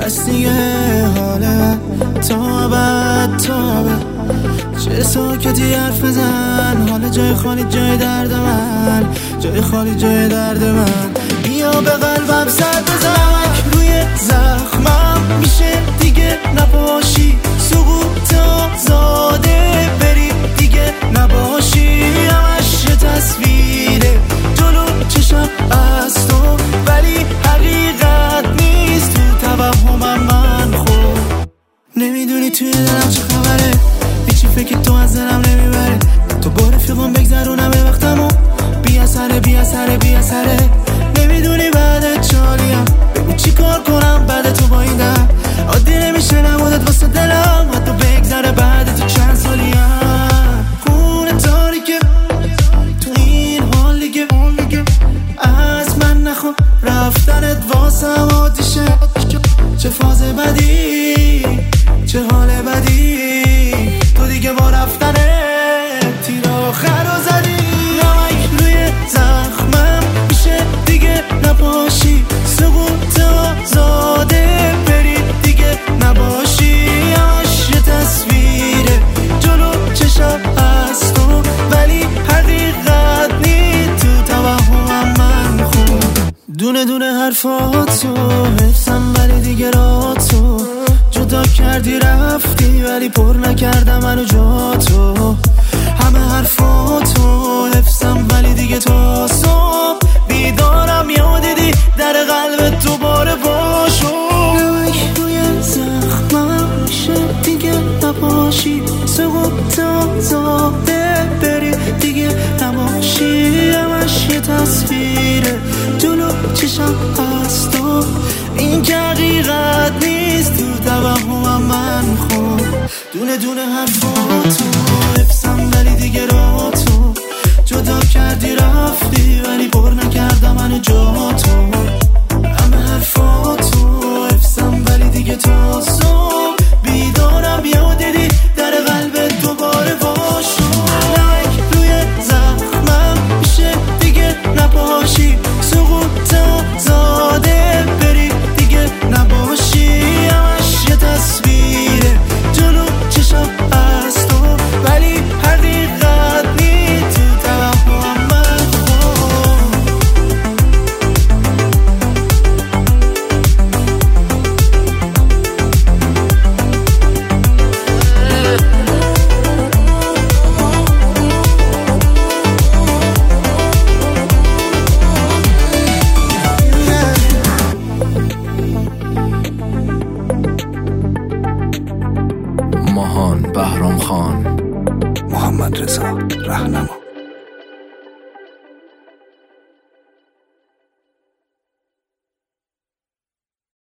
بس دیگه حاله تا بعد چه ساکتی حرف بزن، حالا جای خالی جای درد من، جای خالی جای درد من. بیا به قلبم سر بزن، روی زخمم میشه دیگه نباشی، سقوط آزاده بری دیگه نباشی. همش یه تصویره جلو چشم از تو، ولی حقیقت نیست تو توهمم من. خب نمیدونی توی دلم چه خبره، هیچی فکر تو از دلم نمیبره. تو با رفیقم بگذرونم وقتمو، بی اثره. نمیدونی بعد چالیم، بگو چی کار کنم بعد تو با این دم. عادی نمیشه نمودت واسه دلم، حتی بگذره بعد تو چند سالیم. خونه تاریکه تو این حال دیگه، از من نخوا رفتنت واسم عادیشه. چه فاز بدی، چه حال بدی، تو دیگه با رفتنه تیر آخر رو زدی. نمک روی زخمم میشه دیگه نباشی، سقوط آزاده بری دیگه نباشی. همش یه تصویره جلو چشم از تو، ولی حقیقت نیست تو توهمم من. خوب دونه دونه حرفاتو حفظم، ولی دیگه راتو جدا کردی رفتی، ولی پر نکردم منو جا تو. همه حرفاتو حفظم، ولی دیگه تا صبح بیدارم. یادیدی در قلب دوباره باشو، نمک روی زخمم میشه دیگه نباشی، سقوط آزاده بری دیگه نباشی. همش یه تصویره جلو چشم از تو، این که حقیقت نیست تو توهمم من. خب دونه دونه حرفاتو حفظم، ولی دیگه راتو جدا کردی رفتی، ولی پر نکردم منو جا تو. همه حرفاتو حفظم، ولی دیگه تا صبح بیدارم. یادیدی در قلب دوباره باشو، نمک روی زخمم میشه دیگه نباشی، سقوط آزاده بری دیگه نباشی. همش یه تصویره جلو چشم از تو، ولی حقیقت نیست تو توهمم من. ماهان بهرام خان، محمد رضا رهنما.